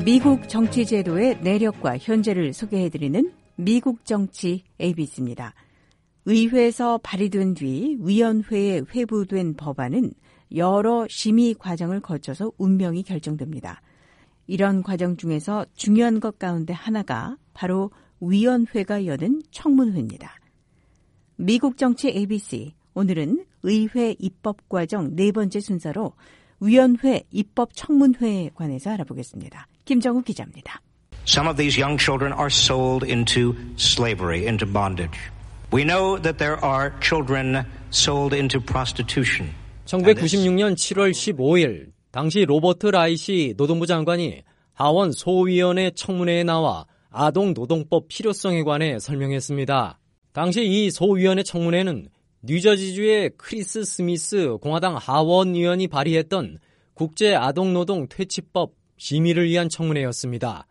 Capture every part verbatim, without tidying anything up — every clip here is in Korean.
미국 정치 제도의 내력과 현재를 소개해드리는 미국 정치 에이비씨입니다. 의회에서 발의된 뒤 위원회에 회부된 법안은 여러 심의 과정을 거쳐서 운명이 결정됩니다. 이런 과정 중에서 중요한 것 가운데 하나가 바로 위원회가 여는 청문회입니다. 미국 정치 에이비씨, 오늘은 의회 입법 과정 네 번째 순서로 위원회 입법 청문회에 관해서 알아보겠습니다. 김정우 기자입니다. Some of these young children are sold into slavery, into bondage. We know that there are children sold into prostitution. 천구백구십육 년 칠월 십오일 당시 로버트 라이시 노동부 장관이 하원 소위원회 청문회에 나와 아동 노동법 필요성에 관해 설명했습니다. 당시 이 소위원회 청문회는 뉴저지주의 크리스 스미스 공화당 하원 의원이 발의했던 국제 아동 노동 퇴치법 심의를 위한 청문회였습니다.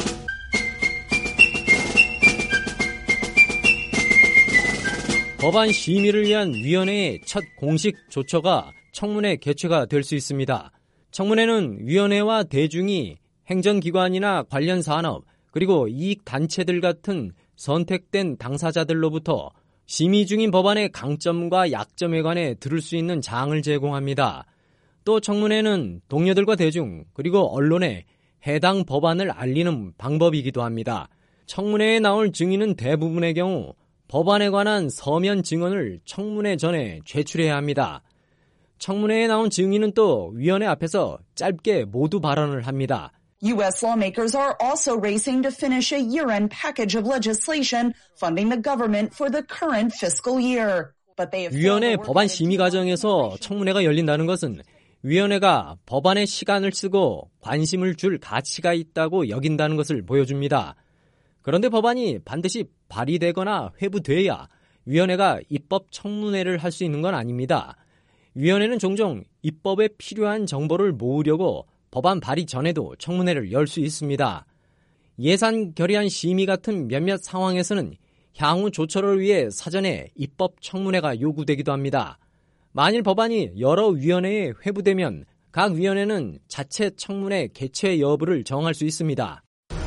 법안 심의를 위한 위원회의 첫 공식 조처가 청문회 개최가 될 수 있습니다. 청문회는 위원회와 대중이 행정기관이나 관련 산업 그리고 이익단체들 같은 선택된 당사자들로부터 심의 중인 법안의 강점과 약점에 관해 들을 수 있는 장을 제공합니다. 또 청문회는 동료들과 대중 그리고 언론에 해당 법안을 알리는 방법이기도 합니다. 청문회에 나올 증인은 대부분의 경우 법안에 관한 서면 증언을 청문회 전에 제출해야 합니다. 청문회에 나온 증인은 또 위원회 앞에서 짧게 모두 발언을 합니다. U S lawmakers are also racing to finish a year-end package of legislation funding the government for the current fiscal year. 위원회 법안 심의 과정에서 청문회가 열린다는 것은 위원회가 법안에 시간을 쓰고 관심을 줄 가치가 있다고 여긴다는 것을 보여줍니다. 그런데 법안이 반드시 발의되거나 회부돼야 위원회가 입법 청문회를 할 수 있는 건 아닙니다. 위원회는 종종 입법에 필요한 정보를 모으려고 법안 발의 전에도 청문회를 열 수 있습니다. 예산 결의안 심의 같은 몇몇 상황에서는 향후 조처를 위해 사전에 입법 청문회가 요구되기도 합니다. 만일 법안이 여러 위원회에 회부되면 각 위원회는 자체 청문회 개최 여부를 정할 수 있습니다.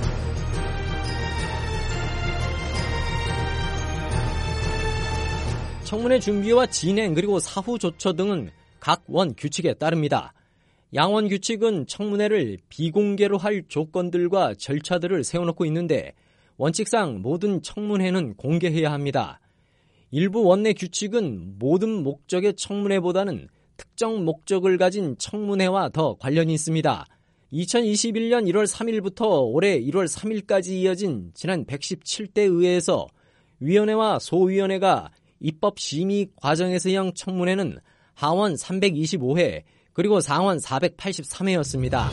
청문회 준비와 진행 그리고 사후 조처 등은 각 원 규칙에 따릅니다. 양원 규칙은 청문회를 비공개로 할 조건들과 절차들을 세워놓고 있는데 원칙상 모든 청문회는 공개해야 합니다. 일부 원내 규칙은 모든 목적의 청문회보다는 특정 목적을 가진 청문회와 더 관련이 있습니다. 이천이십일 년 일월 삼일부터 올해 일월 삼일까지 이어진 지난 백십칠 대 의회에서 위원회와 소위원회가 입법 심의 과정에서 영 청문회는 하원 삼백이십오 회 그리고 상원 사백팔십삼 회였습니다.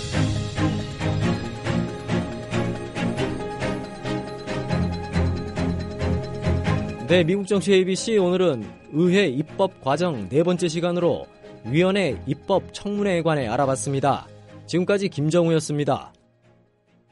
네, 미국 정치 에이비씨 오늘은 의회 입법 과정 네 번째 시간으로 위원회 입법 청문회에 관해 알아봤습니다. 지금까지 김정우였습니다.